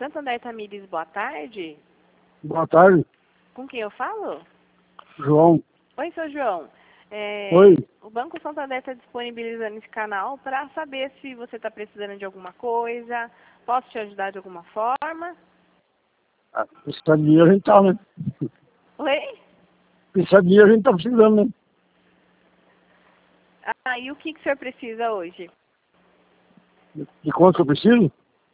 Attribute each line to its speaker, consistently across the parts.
Speaker 1: Santander Tamires, boa tarde.
Speaker 2: Boa tarde,
Speaker 1: Com quem eu falo?
Speaker 2: João.
Speaker 1: Oi, seu João.
Speaker 2: Oi.
Speaker 1: O Banco Santander está disponibilizando esse canal para saber se você está precisando de alguma coisa. Posso te ajudar de alguma forma?
Speaker 2: Precisar de dinheiro a gente tá, né?
Speaker 1: Oi?
Speaker 2: Precisar de dinheiro a gente tá precisando, né?
Speaker 1: Ah, e o que o senhor precisa hoje?
Speaker 2: De quanto que eu preciso?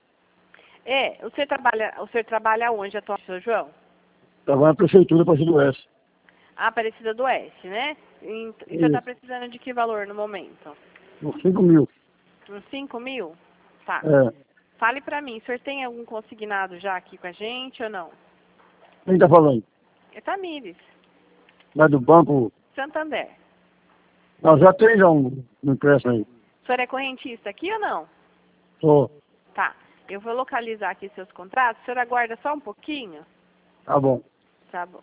Speaker 1: O senhor trabalha onde atualmente, seu João?
Speaker 2: Trabalho na prefeitura para do Oeste.
Speaker 1: Ah, Aparecida do Oeste, né? E o senhor está precisando de que valor no momento?
Speaker 2: Uns 5.000.
Speaker 1: Uns 5.000? Tá.
Speaker 2: É.
Speaker 1: Fale pra mim, o senhor tem algum consignado já aqui com a gente ou não?
Speaker 2: Quem tá falando?
Speaker 1: É Tamires,
Speaker 2: Lá do banco.
Speaker 1: Santander.
Speaker 2: Nós já tem já um empréstimo aí.
Speaker 1: O senhor é correntista aqui ou não?
Speaker 2: Tô.
Speaker 1: Tá. Eu vou localizar aqui seus contratos. O senhor aguarda só um pouquinho?
Speaker 2: Tá bom.
Speaker 1: Tá bom.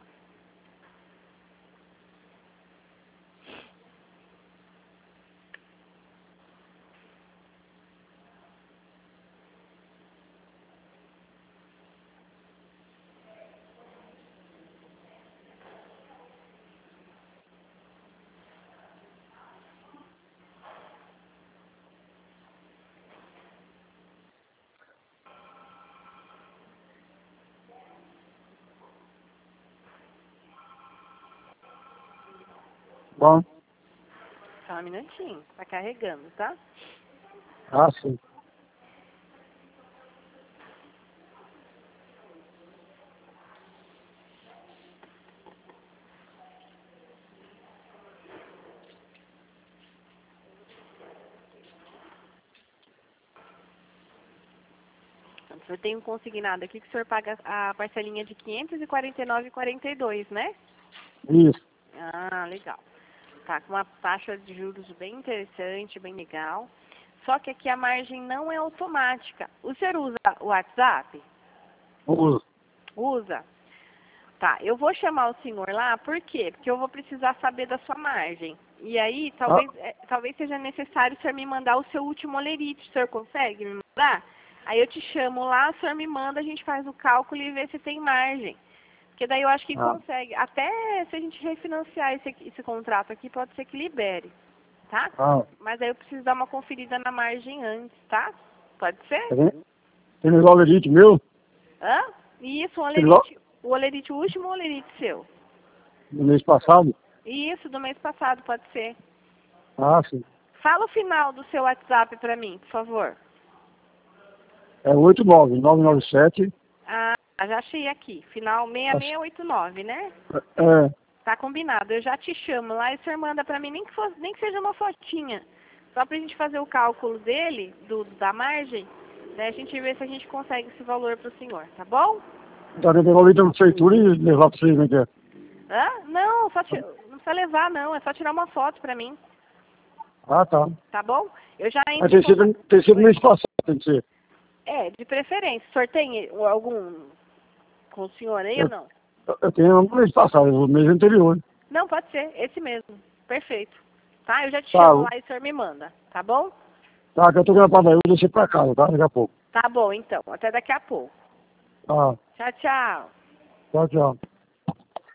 Speaker 2: Bom.
Speaker 1: Só um minutinho. Tá carregando, tá?
Speaker 2: Ah, sim.
Speaker 1: Então, o senhor tem um consignado aqui que o senhor paga a parcelinha de R$ 549,42, né?
Speaker 2: Isso.
Speaker 1: Ah, legal. Tá com uma taxa de juros bem interessante, bem legal. Só que aqui a margem não é automática. O senhor usa o WhatsApp?
Speaker 2: Uso.
Speaker 1: Usa? Tá, eu vou chamar o senhor lá, por quê? Porque eu vou precisar saber da sua margem. E aí, talvez seja necessário o senhor me mandar o seu último olerite. O senhor consegue me mandar? Aí eu te chamo lá, o senhor me manda, a gente faz o cálculo e vê se tem margem. Porque daí eu acho que consegue. Até se a gente refinanciar esse contrato aqui, pode ser que libere, tá? Mas aí eu preciso dar uma conferida na margem antes, tá? Pode ser?
Speaker 2: Tem o olerite meu?
Speaker 1: Hã? Isso, o olerite, o último olerite seu.
Speaker 2: No mês passado?
Speaker 1: Isso, do mês passado, pode ser.
Speaker 2: Ah, sim.
Speaker 1: Fala o final do seu WhatsApp pra mim, por favor.
Speaker 2: É 89997.
Speaker 1: Ah, já achei aqui. Final 6689, né?
Speaker 2: É.
Speaker 1: Tá combinado. Eu já te chamo lá e o senhor manda pra mim, nem que seja uma fotinha. Só pra gente fazer o cálculo dele, da margem, daí a gente vê se a gente consegue esse valor pro senhor, tá bom?
Speaker 2: Tá dentro da prefeitura e levar pra vocês, né?
Speaker 1: Hã? Não, não precisa levar não, é só tirar uma foto pra mim,
Speaker 2: Ah, tá.
Speaker 1: tá bom? Eu já
Speaker 2: Mas
Speaker 1: entro em
Speaker 2: tem sido mês passado, tem que ser.
Speaker 1: de preferência. O senhor tem algum com o senhor aí ou não?
Speaker 2: Eu tenho no mês passado, no mês anterior.
Speaker 1: Não, pode ser, esse mesmo. Perfeito. Tá? Eu já te chamo lá e o senhor me manda, tá bom?
Speaker 2: Tá, que eu tô gravando aí, eu deixei pra casa, tá? Daqui a pouco.
Speaker 1: Tá bom, então. Até daqui a pouco.
Speaker 2: Tá.
Speaker 1: Tchau, tchau.
Speaker 2: Tchau, tchau.